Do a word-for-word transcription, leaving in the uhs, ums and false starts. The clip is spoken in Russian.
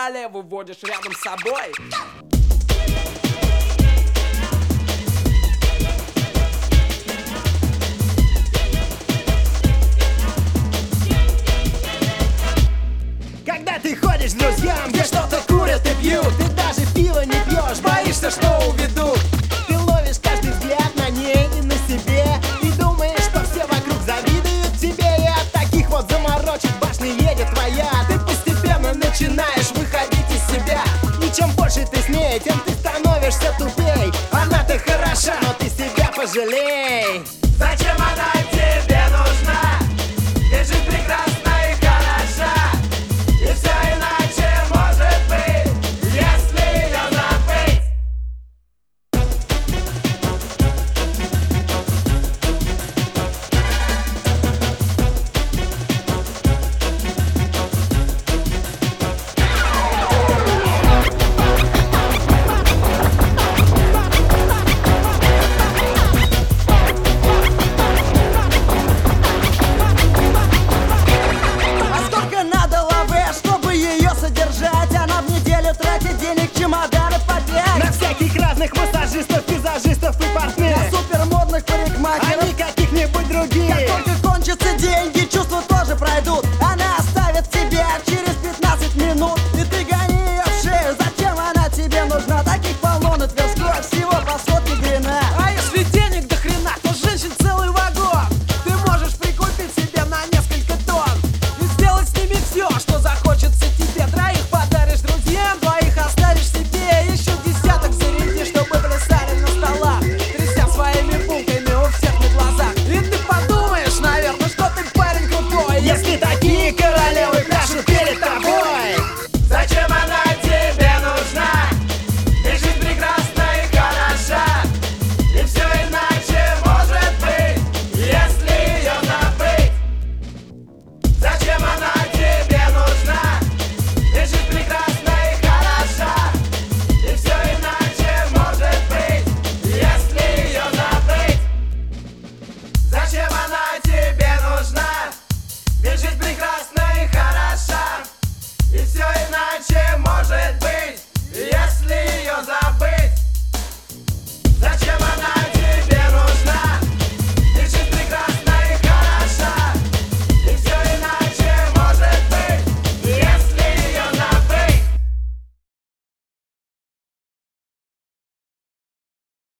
далее выводишь рядом с собой. Когда ты ходишь к друзьям, где что-то курят и пьют, ты даже пиво не пьешь, боишься, что уведут. Ты ловишь каждый взгляд на ней и на себе, и думаешь, что все вокруг завидуют тебе. И от таких вот заморочек башни едет твоя. Ты постепенно начинаешь выходить из себя, и чем больше ты с ней, тем ты становишься тупей. Она-то хороша, но ты себя пожалей. Зачем она тебе нужна? Ты же прекрасна и хороша, и все иначе может быть, если ее забыть. А сколько надо лаве, чтобы ее содержать? Она в неделю тратит денег, чемоданы по пять. На всяких разных массажистов, визажистов и партнеров, На супермодных парикмахеров. а не каких-нибудь других. Как только кончатся деньги,